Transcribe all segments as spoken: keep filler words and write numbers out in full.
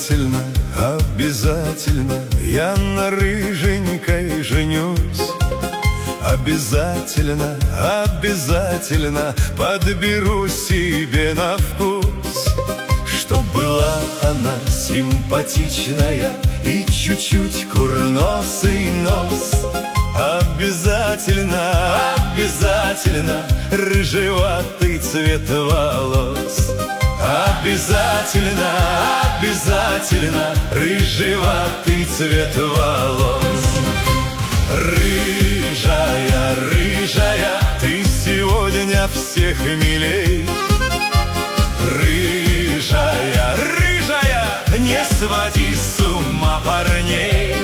Обязательно, обязательно я на рыженькой женюсь. Обязательно, обязательно подберу себе на вкус, чтоб была она симпатичная и чуть-чуть курносый нос. Обязательно, обязательно рыжеватый цвет волос. Обязательно, обязательно рыжеватый цвет волос. Рыжая, рыжая, ты сегодня всех милей. Рыжая, рыжая, не своди с ума парней.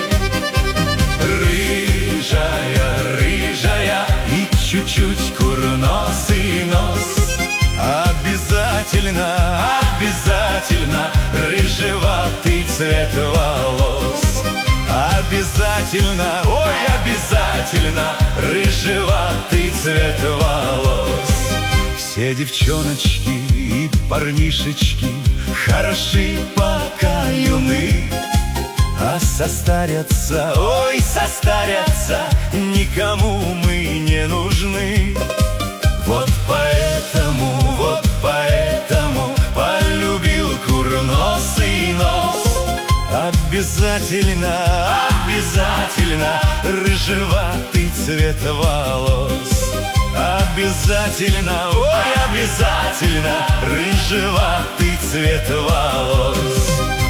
Рыжая, рыжая и чуть-чуть курносый нос. Обязательно, обязательно рыжеватый цвет волос. Обязательно, ой, обязательно рыжеватый цвет волос. Все девчоночки и парнишечки хороши, пока юны, а состарятся, ой, состарятся, никому мы не нужны. Вот поэтому, вот поэтому полюбил курносый нос. Обязательно, обязательно рыжеватый цвет волос. Обязательно, ой, обязательно рыжеватый цвет волос.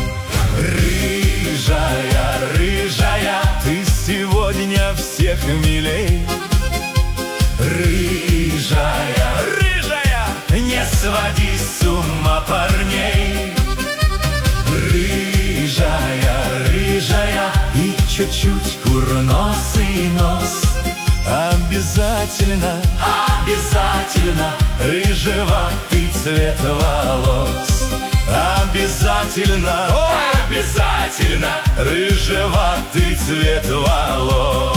Рыжая, рыжая, ты сегодня всех милей. Рыжая, рыжая, не своди с ума парней. Рыжая, рыжая и чуть-чуть курносый нос. Обязательно, обязательно рыжеватый цвет волос. Обязательно, ой, обязательно рыжеватый цвет волос.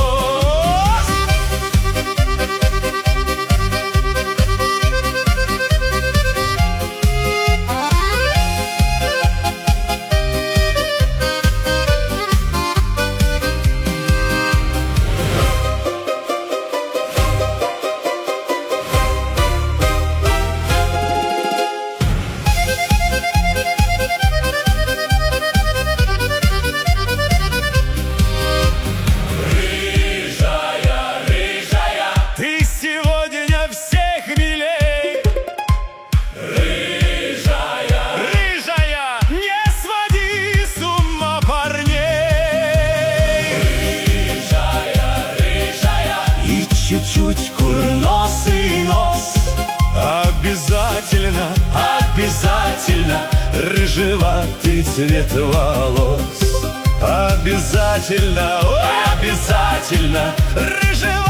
Чуть-чуть курносый нос. Обязательно, обязательно рыжеватый цвет волос. Обязательно, ой, обязательно рыжеватый